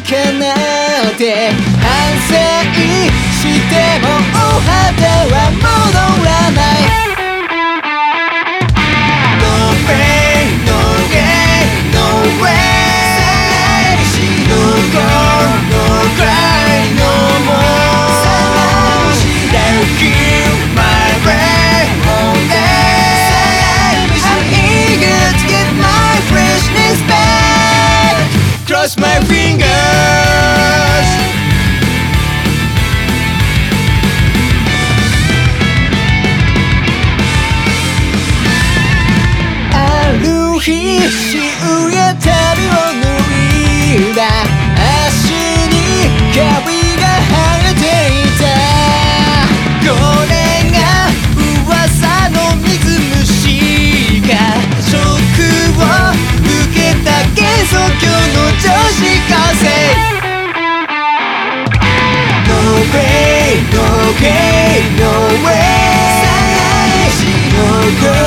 かなって反省してもお肌は戻らない No pain, no gain, no way No goal, no cry, no more They'll kill my brain all day I'm eager to get my freshness back Cross my fingersある日週や旅を脱いだ足にカビが生えていたこれが噂の水虫かショックを受けた幻想郷の女子高生 No pain, no gain, no way No goal